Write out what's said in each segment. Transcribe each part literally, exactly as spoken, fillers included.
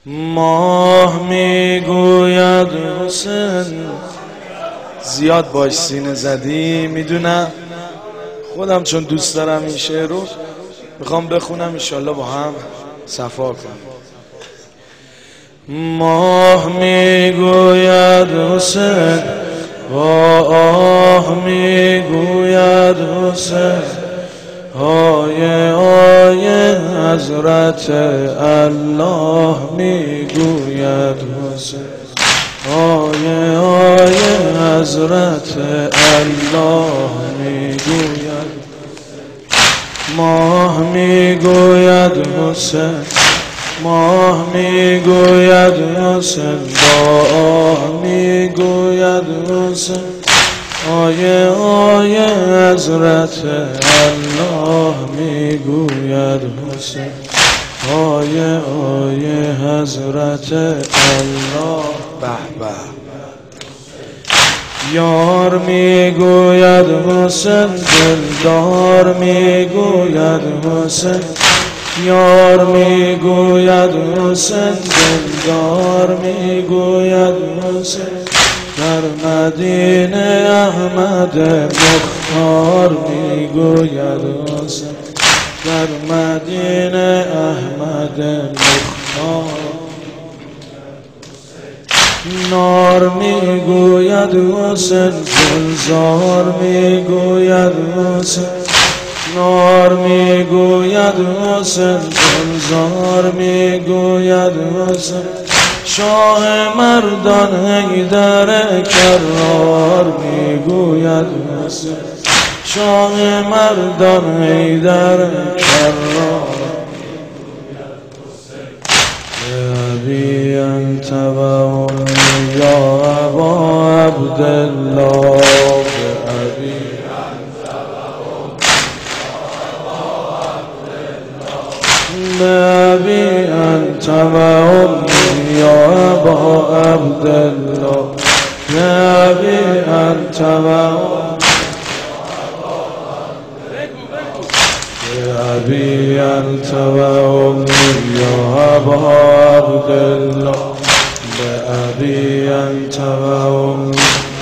ماه میگوید حسین زیاد باش سینه زدی. میدونم خودم چون دوست دارم این شعر رو میخوام بخونم، انشالله با هم صفا کنم. ماه میگوید حسین، آه میگوید حسین، آیه آیه حضرت الله میگوید حسین، آیه آیه حضرت الله میگوید. ماه میگوید حسین، ماه میگوید حسین، با آه میگوید حسین، آیه آیه حضرت الله میگوید حسین، آیه آیه حضرت الله. به به. یار میگوید حسین، دلدار میگوید حسین، یار میگوید حسین، دلدار میگوید حسین، در مدینه احمد مختار میگوید حسین، در مدینه احمد مختار. نار میگوید حسین، گلزار میگوید حسین، نار میگوید حسین، گلزار میگوید حسین، شاه مردان حیدر کرار میگوید حسین، شاه مردان حیدر کرار. ابی انت و امی یا ابا عبدالله، ابی انت و ابی انت و امی یا ابا عبدالله، ابی انت و ابی انت و امی یا ابا عبدالله، ابی انت و امی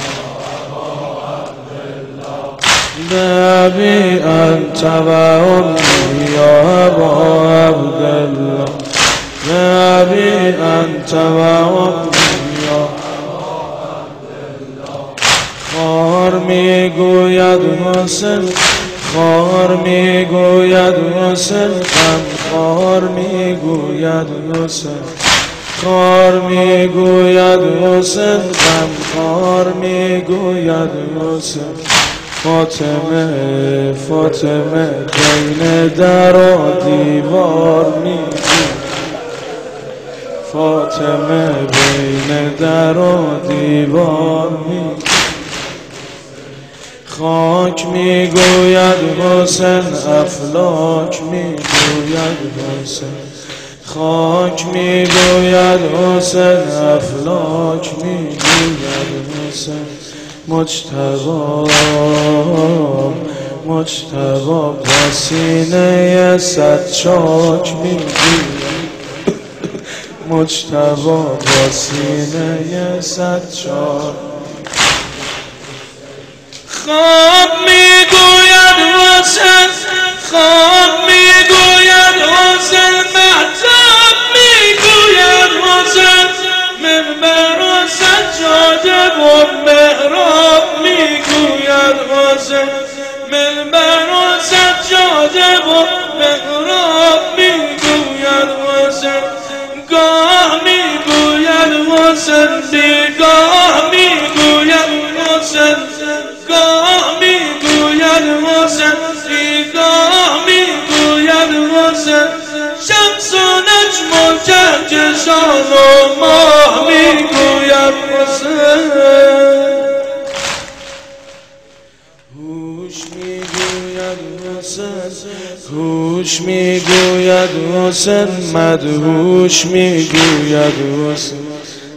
ابی انت و امی یا ابا عبدالله، ابی انت و امی یا ابا عبدالله. خار میگوید حسین، خار میگوید حسین، غم خار میگوید حسین، خار میگوید حسین، غم خار میگوید حسین. فاطمه فاطمه بین در و دیوار میگوید، فاطمه بین در و دیوار میگوید. خاک میگوید حسین، افلاک میگوید حسین، خاک میگوید حسین، افلاک میگوید حسین. مجتبی مجتبی با سینه صد چاک میگوید، مجتبی با سینه صد چاک. خواب میگوید حسین، خواب میگوید حسین، مهتاب میگوید حسین، منبر و سجاده و محراب میگوید حسین، منبر و سجاده و محراب میگوید حسین. گاه میگوید حسین، بیگاه میگوید حسین، گاه میگوید حسین، بیگاه میگوید حسین. شمس و نجم و کهکشان و ماه میگوید حسین. هوش میگوید حسین، هوش میگوید حسین، مدهوش میگوید حسین،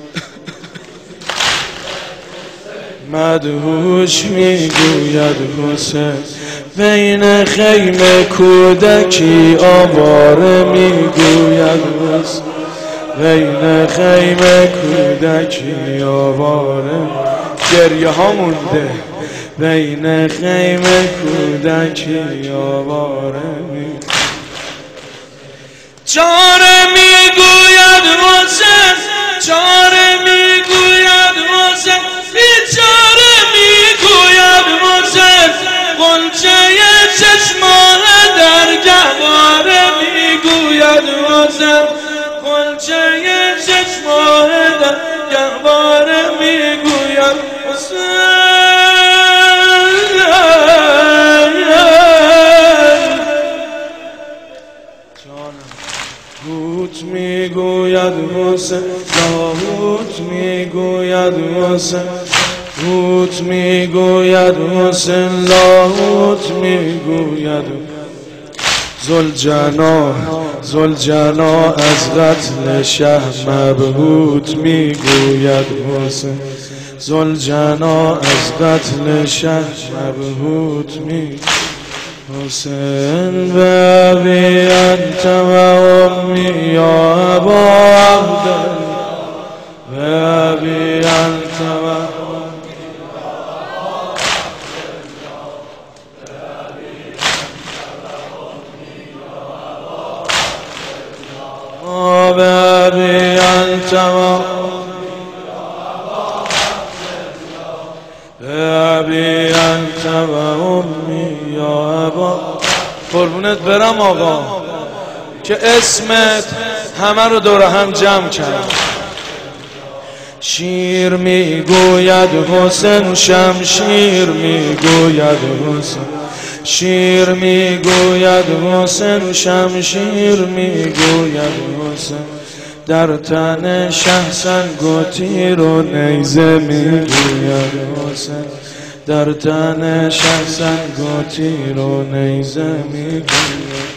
مدهوش میگوید حسین. بین خیمه کودکی آواره میگوید حسین، بین خیمه کودکی آواره گریه ها مونده بین خیمه کودکی آواره چاره میگوید حسین چاره میگوید حسین بیچاره میگوید حسین غنچه چشمان در گهواره میگوید حسین غنچه چشمان در گهواره میگوید حسین داوود میگوید حسین داوود میگوید حسین داوود میگوید حسین داوود میگوید ذوالجنا ذوالجنا از قتل شه مبهوت میگوید حسین ذوالجنا از قتل شه مبهوت میگوید حسین و ابی انت و امی یا ابا عبدالله و ابی انت و و ابی انت و ابی انت و امی یا ابا قربونت برم آقا که اسمت همه رو دور هم جمع کرد شیر میگوید حسین شمشیر میگوید حسین شیر میگوید حسین شمشیر میگوید حسین در تن شه سنگ و تیر و نیزه میگوید حسین در تن شه سنگ و تیر و نیزه میگوید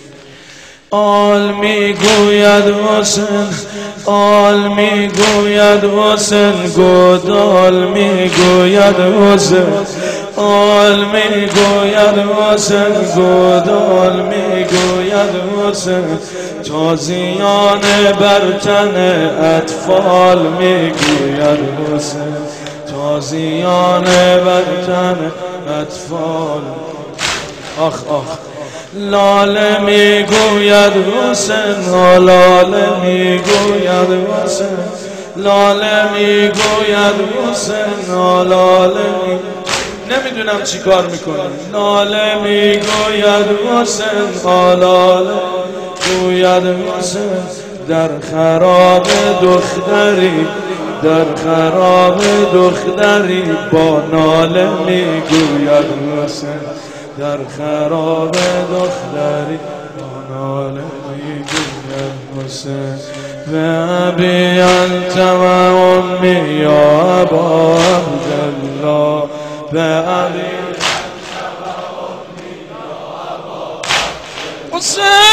آل میگوید حسین آل میگوید حسین گودال میگوید حسین آل میگوید حسین گودال میگوید حسین تازیان بر تن اطفال میگوید حسین تازیان بر تن اطفال آخ آخ لاله میگوید حسین لاله میگوید حسین لاله میگوید حسین لاله نمیدونم چی کار میکنم لاله میگوید حسین لاله میگوید حسین در خراب دختری در خراب دختری با ناله میگوید حسین در خراب دختری با ناله میگوید حسین و ابی انت و امی یا ابا عبدالله و ابی انت و امی یا ابا حسین